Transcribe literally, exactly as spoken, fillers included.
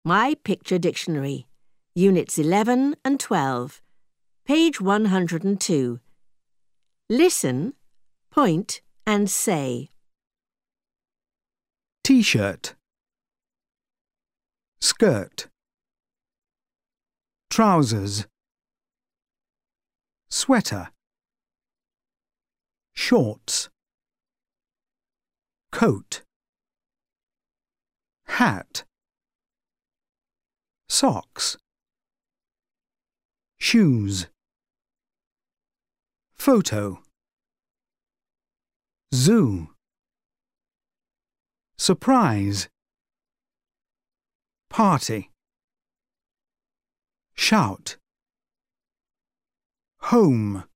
My Picture Dictionary, Units eleven and twelve, page one hundred and two. Listen, point and say. T-shirt, skirt, trousers, sweater, shorts, coat, hat, socks, shoes, photo, zoo, surprise, party, shout, home.